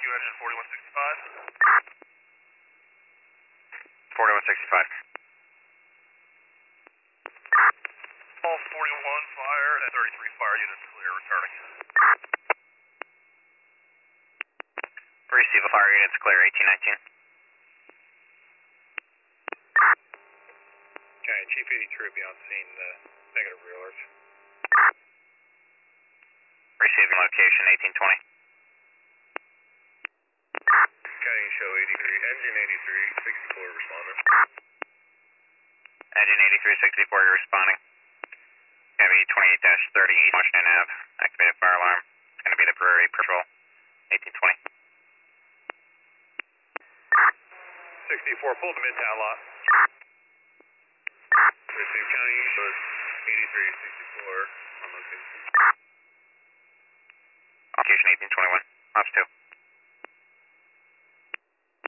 engine 4165. 4165. All 41 fire and 33 fire units clear, returning. Receive a fire units clear, 1819. Okay, Chief 83 will be on scene, negative rear alerts. Receiving location, 1820. County show 83, engine 83, 64 responding. Engine 8364, you're responding. Heavy 28-30, Washington Ave. Activated fire alarm. It's going to be the Prairie Patrol, 1820. 64, pull the Midtown lot. Receive County show 83, 64 on location. Location 1821, Ops 2.